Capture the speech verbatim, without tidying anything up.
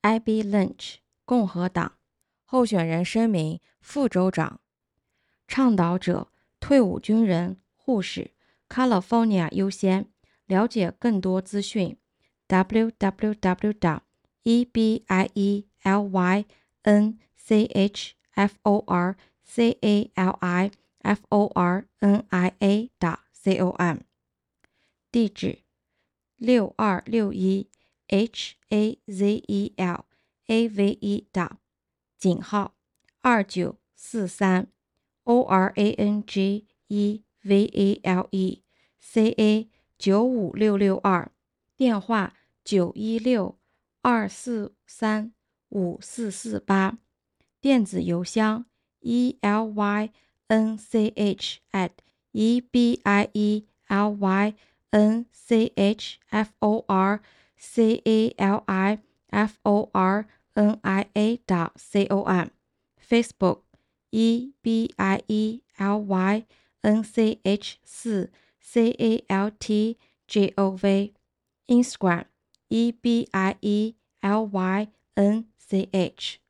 Abby Lynch 共和党，候选人声明副州长，倡导者退伍军人、护士 California 优先。了解更多资讯 double-u double-u double-u dot e b i e l y n c h f o r c a l i f o r n i a dot com 地址六二六一 H A Z E L A V E 岛井号二九四三 O R A N G E V A L E C A 九五六六二电话九一六二四三五四四八电子邮箱 e l y n c h at e b i e l y n c h f o r c a l i f o r n i a dot com Facebook e b i e l y n c h 四 c a l t g o v Instagram e b i e l y n c h